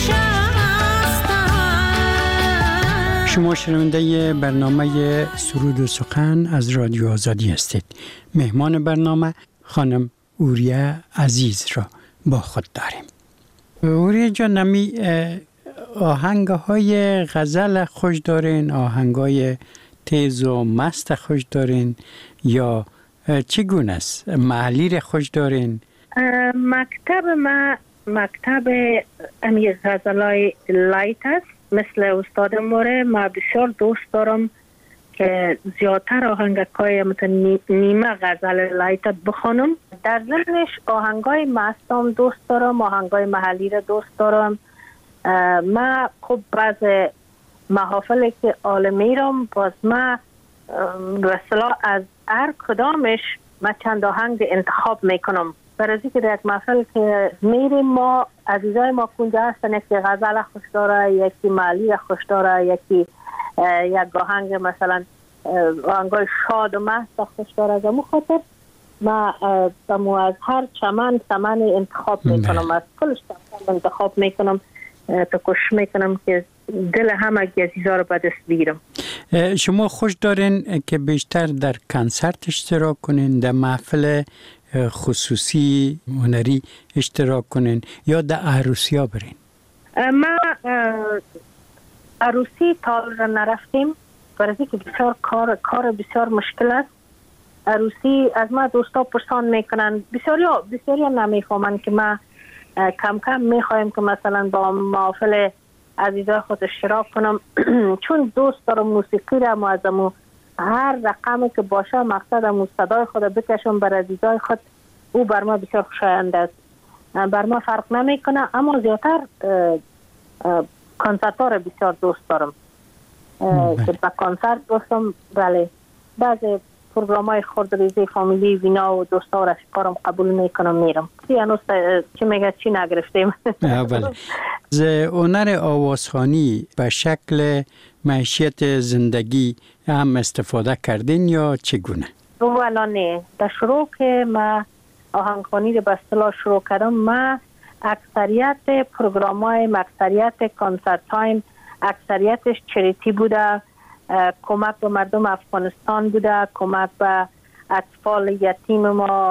نشستم. شما شنونده برنامه سرود و سخن از رادیو آزادی هستید. مهمان برنامه خانم وریا عزیز را با خود داریم. وریا جان، نمی آهنگ های غزل خوش دارین، آهنگ های تیز و مست خوش دارین یا چگونه است؟ محلی را خوش دارین؟ مکتب ما مکتب امی غزلای لایت است. مثل استاد موره ما بسیار دوست دارم که زیادتر آهنگای مثل نیمه غزل لایت بخونم. در ضمنش آهنگای مستم دوست دارم، آهنگای محلی را دوست دارم. ما خب بعض محافلی که آل میرم باز ما به اصطلاح از هر کدامش ما چند آهنگ انتخاب میکنم. برای که در یک محفل که میریم ما عزیزای ما کنجا هستن، یکی غزل خوش داره، یکی مالی خوش داره، یکی یک آهنگ مثلا آهنگای شاد و مست خوش داره. از امو خاطر ما از هر چمن چمن انتخاب میکنم، از کلش چمن انتخاب میکنم تا کوشش میکنم که دل همه عزیزا رو به دست بگیرم. شما خوش دارین که بیشتر در کنسرت اشتراک کنین، در محفل خصوصی هنری اشتراک کنین یا در عروسی ها برین؟ ما عروسی تا را نرفتیم برای که بسیار کار کار بسیار مشکل است. عروسی از ما دوستا پرسان میکنن، بسیاری بسیاری نمیفهمن که ما کم کم میخوایم که مثلا با محافل عزیزای خود اشتراک کنم چون دوست دارم موسیقی را معظمو هر رقمی که باشه مقصدم صدای خود بکشم بر عزیزای خود، او بر ما بسیار خوشایند است، بر ما فرق نمیکنه. اما زیادتر کنسرت ها را بسیار دوست دارم که با کنسرت دوستم. بله بعضی پروگرام های خردریزی فامیلی وینا و دوستا و رفیقارم قبول میکنم میرم. هنوز چی میگه چی نگرفتیم. بله. از هنر آوازخوانی به شکل معیشت زندگی هم استفاده کردین یا چگونه؟ والا نه، در شروع که ما آهنگخوانی رو به اصطلاح شروع کردم، ما اکثریت پروگرام های اکثریت کنسرت هایم اکثریتش چریتی بوده، کمک به مردم افغانستان بوده، کمک به اطفال یتیم ما،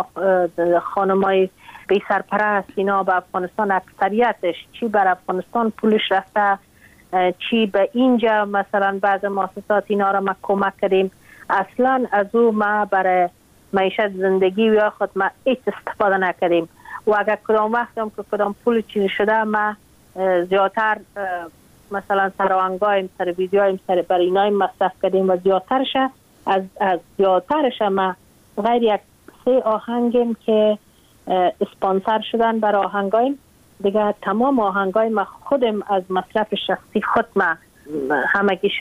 خانمای بی سرپرست اینا به افغانستان اکثریتش چی بر افغانستان پولش رفته، چی به اینجا مثلا بعض مؤسسات اینا را ما کمک کردیم. اصلا از او ما برای معیشت زندگی یا خود ما هیچ استفاده نکردیم و اگر کدام وقت هم که کدام پول چیزی شده ما زیادتر مثلا سر آهنگایم سر ویدیوهایم سر برای اینایم مصرف کردیم و زیادترش از از زیادترش ما غیر یک سه آهنگیم که اسپانسر شدن برای آهنگایم دیگه، تمام آهنگای ما خودم از مصرف شخصی خود ما همگیش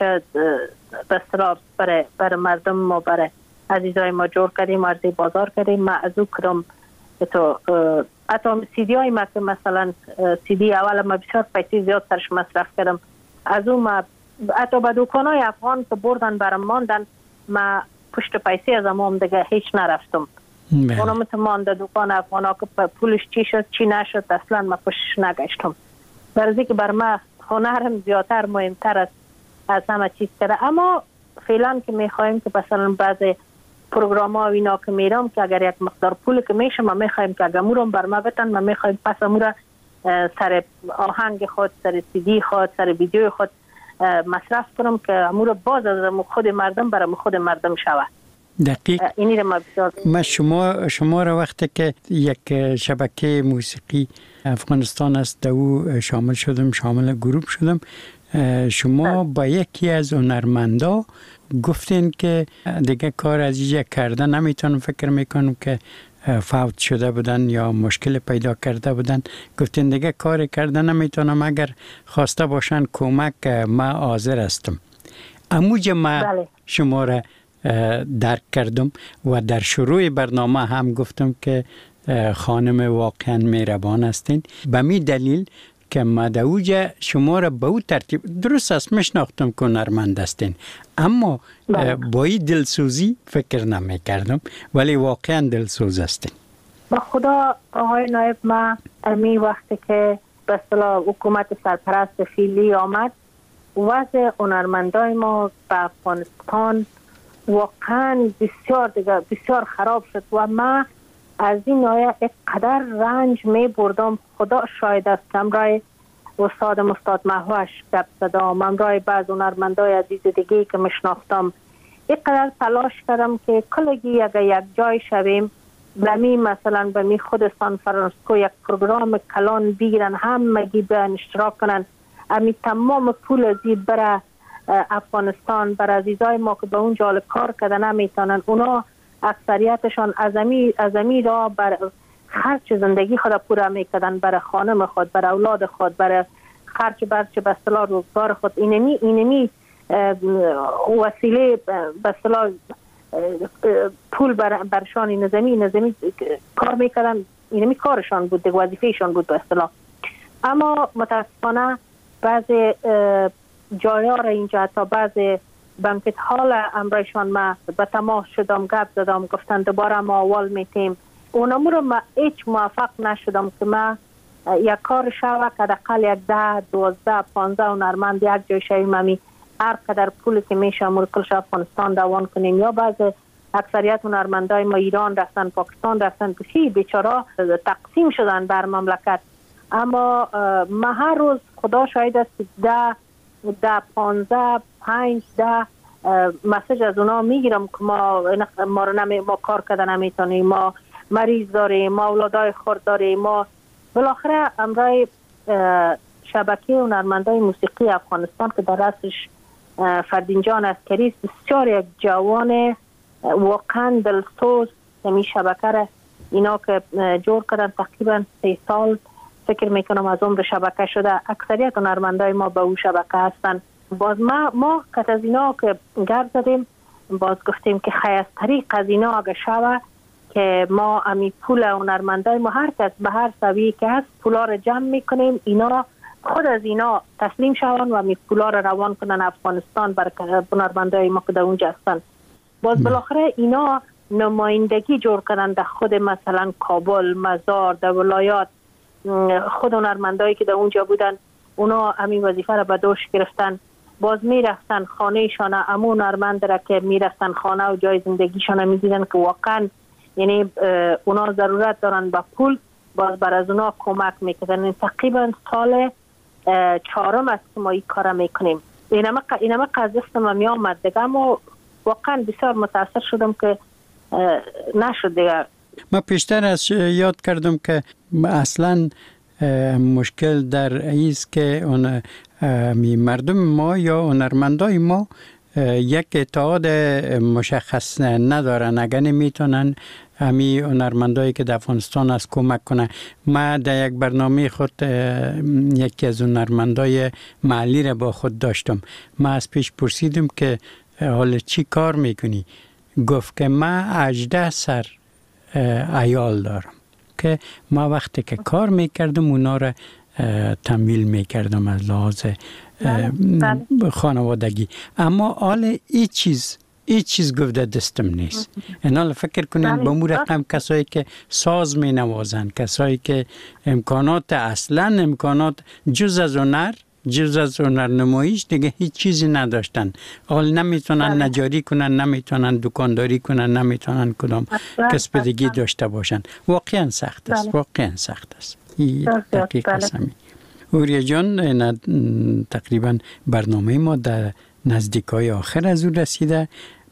بسرار برای برای مردم ما برای عزیزای ما جور کردیم، عرضه بازار کردیم. ما از او کدام تو حتی سیدی های ما که مثلا سیدی اول ما بسیار پیسی زیاد سرش مصرف کردم، از او ما حتی به دوکان های افغان که بردن برام ماندن ما پشت پیسی از امام دیگه هیچ نرفتم. اونم تو مانده دوکان افغان ها که پولش چی شد چی نشد اصلا ما پشتش نگشتم. برای که بر ما هنرم زیادتر مهمتر است از همه چیز کرده. اما فعلا که میخوایم که مثلا بعضی پروگرام ها و اینا که میرم که اگر یک مقدار پول که میشه ما میخوایم که اگر مورم بر ما بتن ما میخوایم پس امورا سر آهنگ خود سر سیدی خود سر ویدیو خود مصرف کنم که امورا باز از خود مردم برای خود مردم شود. دقیق. اینی ما بسیار ما شما شما را وقتی که یک شبکه موسیقی افغانستان است او شامل شدم، شامل گروه شدم، شما با یکی از هنرمندا گفتین که دیگه کار از اینجا کرده نمیتونم، فکر میکنم که فوت شده بودن یا مشکل پیدا کرده بودن، گفتین دیگه کار کرده نمیتونم، اگر خواسته باشن کمک ما حاضر هستم. اموج ما بله. شما را درک کردم و در شروع برنامه هم گفتم که خانم واقعا مهربان هستین، به می دلیل که مدعوجه شما را به او ترتیب درست است میشناختم که هنرمند هستین، اما با این دلسوزی فکر نمی کردم، ولی واقعا دلسوز هستین. با خدا آقای نایب، ما امی وقتی که به اصطلاح حکومت سرپرست فیلی آمد وضع هنرمندای ما به افغانستان واقعا بسیار دیگه بسیار خراب شد و ما از این نایه یک قدر رنج می بردم. خدا شاید است که امرای استاد مستاد محوش گپ زدم، امرای بعض هنرمندای عزیز دیگه که مشناختم، یک قدر تلاش کردم که کلگی اگر یک جای شویم بمی مثلا بمی خود سان فرانسیسکو یک پروگرام کلان بگیرن، همگی به اشتراک کنن، امی تمام پول ازی برای افغانستان برای عزیزای ما که به اون جال کار کردن نمیتونن، اونا اکثریتشان ازمی ازمی را بر خرج زندگی خود پورا میکردن، برای خانم خود، برای اولاد خود، برای خرچ برچ به اصطلاح روزگار خود اینمی اینمی وسیله به اصطلاح پول بر برشان نظامی نظامی کار میکردن، اینمی کارشان بود، وظیفهشان بود به اصطلاح. اما متاسفانه بعضی جایا را اینجا حتی بعضی بنکت حال امرایشان ما به تماس شدم، گپ زدم، گفتن دوباره ما اول میتیم. اونمو رو ما هیچ موفق نشدم که ما یک کار شوه که دقل یک ده دوازده پانزده هنرمند یک جای شویم همی هر قدر پولی که میشه مرکلش افغانستان دوان کنیم. یا بعض اکثریت هنرمندای ما ایران رفتن، پاکستان رفتن، کسی بیچاره تقسیم شدن بر مملکت. اما ما هر روز خدا شاید است ده ده پانزده پنج ده مسیج از اونا میگیرم که ما ما رو نمی ما کار کردن نمیتونیم، ما مریض داریم، ما اولادای خرد داریم. ما بالاخره امرای شبکه هنرمندای موسیقی افغانستان که در رأسش فردین جان عسکری بسیار یک جوان واقعا دلسوز می شبکه را اینا که جور کردن تقریبا سه سال فکر میکنم از عمر شبکه شده. اکثریت هنرمندای ما به او شبکه هستن. باز ما ما کت از اینا که گرد زدیم، باز گفتیم که خیلی از طریق از اینا اگه شوه که ما امی پول هنرمندای ما هر کس به هر سویه که هست پولا رو جمع میکنیم، اینا خود از اینا تسلیم شوند و امی پولا رو روان کنن افغانستان بر هنرمندای ما که در اونجا هستن. باز بالاخره اینا نمایندگی جور کردن در خود مثلا کابل، مزار، در ولایات. خود هنرمندایی که در اونجا بودن اونا همین وظیفه را به دوش گرفتن. باز میرفتن خانه شان امون هنرمند را که میرفتن خانه و جای زندگیشان می دیدن که واقعا یعنی اونا ضرورت دارن به پول، باز بر از اونا کمک میکنن. تقریبا سال چهارم است که ما این کار میکنیم. اینما اینما قضیه ما می آمد دیگه، اما واقعا بسیار متاثر شدم که نشد دیگه. ما پیشتر از یاد کردم که اصلا مشکل در ایست که اون مردم ما یا هنرمندای ما یک اتحاد مشخص ندارن. اگر نمیتونن همی هنرمندایی که در افغانستان از کمک کنه. ما در یک برنامه خود یکی از هنرمندای محلی را با خود داشتم. ما از پیش پرسیدم که حالا چی کار میکنی؟ گفت که ما هجده سر عیال دارم که ما وقتی که کار میکردم اونا را تمویل میکردم از لحاظ خانوادگی. اما حال ای چیز ای چیز گفته دستم نیست. اینا فکر کنین با مو رقم کسایی که ساز می نوازن، کسایی که امکانات اصلا امکانات جز از هنر جز از هنر نمایش دیگه هیچ چیزی نداشتن. حال نمیتونن نجاری کنن، نمیتونن دکانداری کنن، نمیتونن کدام کسب دیگه داشته باشن. واقعا سخت است، واقعا سخت است. این دقیق هستمی. اوریا جان، تقریبا برنامه ما در نزدیکای آخر از او رسیده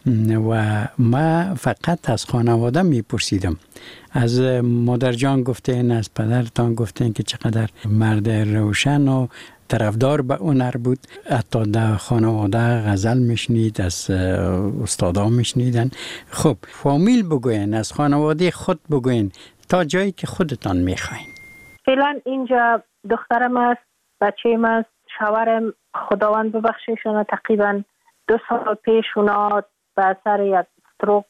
و ما فقط از خانواده میپرسیدم. از مادر جان گفتین، از پدرتان گفتین که چقدر مرد روشن و طرفدار به هنر بود. حتی در خانواده غزل میشنید، از استادا میشنیدن. خب فامیل بگوین، از خانواده خود بگوین تا جایی که خودتان میخواین. فعلا اینجا دخترم است، بچه‌م است، شوهرم خداوند ببخششون تقریبا دو سال پیش اونا به اثر یک استروک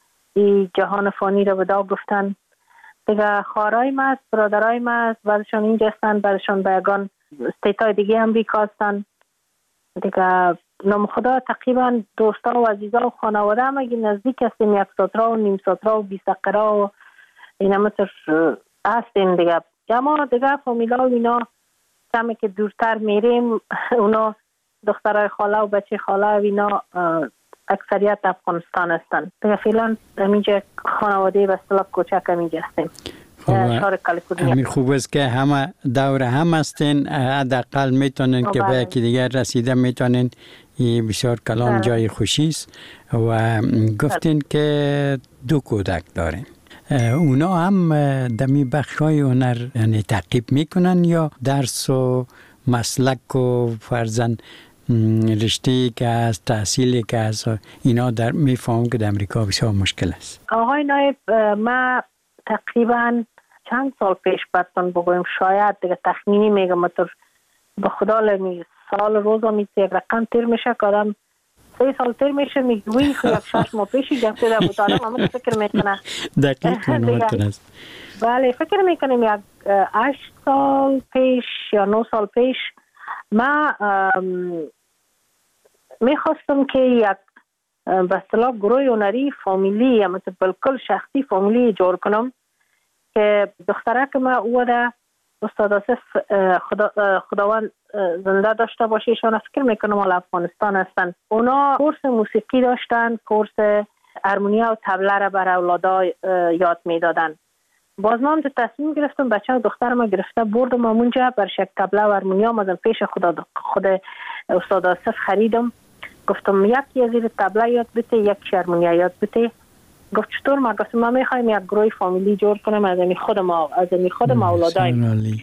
ای جهان فانی رو ودا گفتن. دیگه خواهرای ما است، برادرای ما است، بعضشان اینجا هستن، بعضشان به یگان استیتای دیگه امریکا هستن. دیگه نام خدا تقریبا دوستا و عزیزا و خانواده هم اگه نزدیک هستیم، یک ساترا و نیم ساترا و بیست دقیقه و اینا مثل هستیم دیگه. اما دیگه فامیلا و اینا کمی که دورتر میریم، اونا دخترای خاله و بچه خاله و اینا اکثریت افغانستان هستن. دیگه فعلا همینجا خانواده به اصطلاح کوچک همینجا هستیم. شهر کالیفرنیا. همین خوب است که همه دور هم هستین، حداقل میتونین که به یکی دیگر رسیده میتونین. این بسیار کلام جای خوشی است. و گفتین که دو کودک دارین. اونا هم دمی بخشای هنر یعنی تعقیب میکنن یا درس و مسلک و فرزن رشته که از تحصیلی که از اینا در میفهم که در امریکا بسیار مشکل است؟ آقای نایب، ما تقریبا چند سال پیش براتون بگویم، شاید دیگه تخمینی میگم تا به خدا لمی سال روز هم یک رقم تیر میشه که آدم سه سال تیر میشه میگویی که یک شش ماه پیشی گفته در بود آدم همه فکر میکنه دقیق منواتر است. بله فکر میکنیم یک هشت سال پیش یا نه سال پیش ما میخواستم که یک به اصطلاح گروه هنری فامیلی یا مثل بالکل شخصی فامیلی جور کنم که دختره که ما او ده استاد آصف خدا خداوند زنده داشته باشه ایشان فکر میکنم مال افغانستان هستن. اونا کورس موسیقی داشتن، کورس هارمونیا و طبله را بر اولادا یاد میدادن. باز من تصمیم گرفتم بچه و دختر ما گرفته بردم اونجا بر شک طبله و هارمونیا ما پیش خدا خود استاد آصف خریدم. گفتم یکی از این طبله یاد بده، یک هارمونیا یاد بده. گفت چطور؟ ما گفتم ما میخوایم یک گروه فامیلی جور کنم از این خود ما از این خود ما اولادای.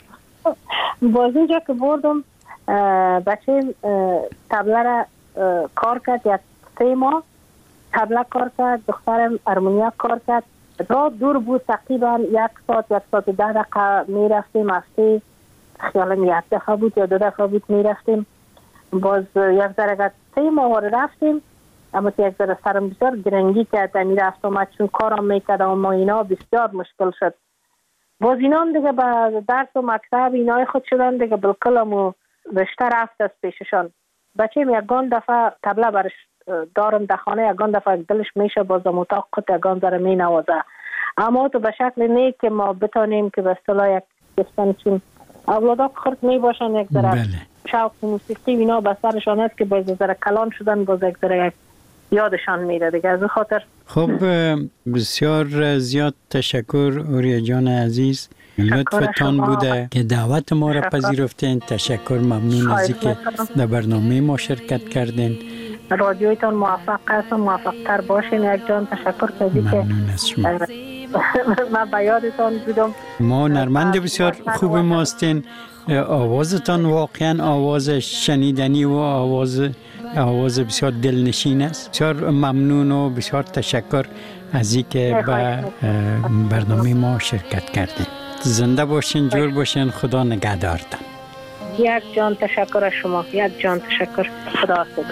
باز اینجا که بردم بچه طبله را کار کرد، یک سه ماه طبله کار کرد، دخترم هارمونیا کار کرد. راه دور بود، تقریبا یک ساعت یک ساعت ده دقیقه میرفتیم، هفته خیالم یک دفعه بود یا دو دفعه بود میرفتیم. باز یک ذره سه ماه رفتیم، اما یک ذره سرم بسیار گرنگی کرد میرفت آمد چون کارم میکردم و ما اینا بسیار مشکل شد. باز اینا هم دیگه به درس و مکتب اینای خود شدن دیگه بالکل همو رشته رفت از پیششان. بچه یکان دفعه طبله برش دارم در خانه، یکان دفعه دلش میشه باز هم اتاق خود یکان ذره می نوازه، اما تو به شکل نه که ما بتانیم که به اصطلاح یک دستان چون اولادا خرد می باشن یک ذره شوق موسیقی اینا به سرشان است که باز ذره کلان شدن، باز یک ذره یادشان میره دیگه. از خاطر خب بسیار زیاد تشکر اوریا جان عزیز، لطفتان بوده که دعوت ما را پذیرفتین. تشکر، ممنون از اینکه در برنامه ما شرکت کردین. رادیویتان موفق است و موفق تر باشین. یک جان تشکر کردی که ممنون از شما. من به یادتان بودم. ما نرمند بسیار خوب ماستین. آوازتان واقعا آواز شنیدنی و آواز آواز بسیار دلنشین است. بسیار ممنون و بسیار تشکر از اینکه به برنامه ما شرکت کردین. زنده باشین، جور باشین، خدا نگهدارتان. یک جان تشکر از شما، یک جان تشکر. خدا حافظ.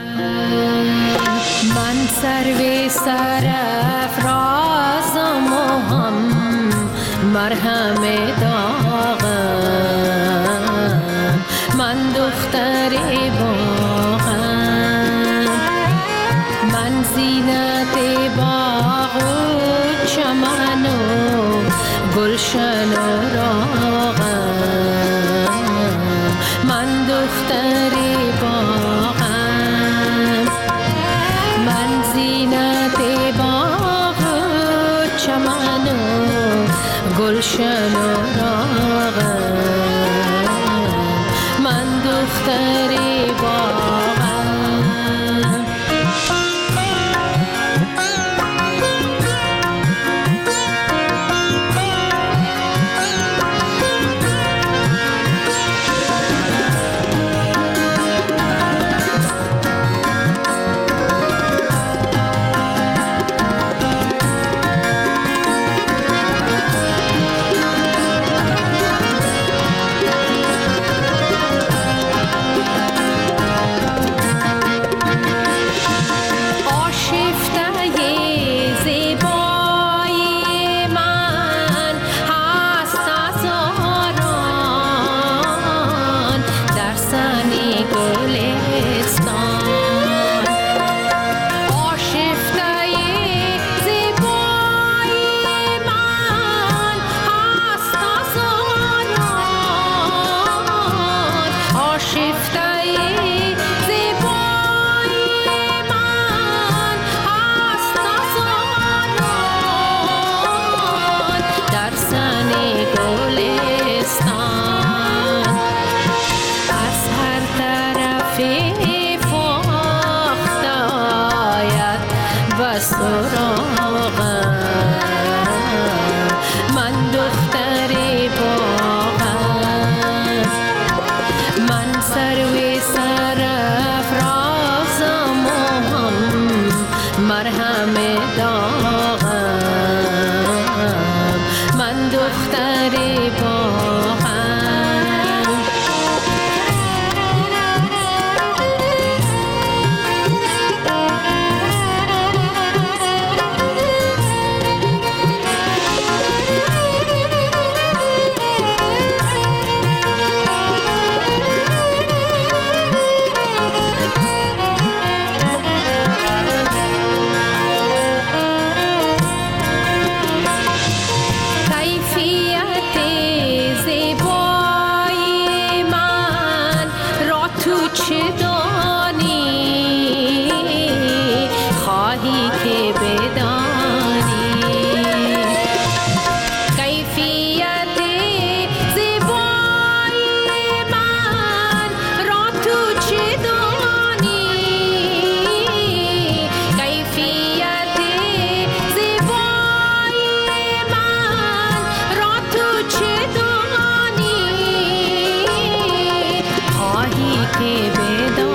من سر سرافرازم و هم مرهم داغم، من دختر باغم، من زینت باغ و چمن و گلشن و راغم، من دختر باغم، من زینت باغ و چمن و گلشن و راغم، من دختر باغم. چه دانی خواهی که بدانی کیفیت زیبایی من را تو چه دانی کیفیت زیبایی من را تو چه دانی خواهی که بدانی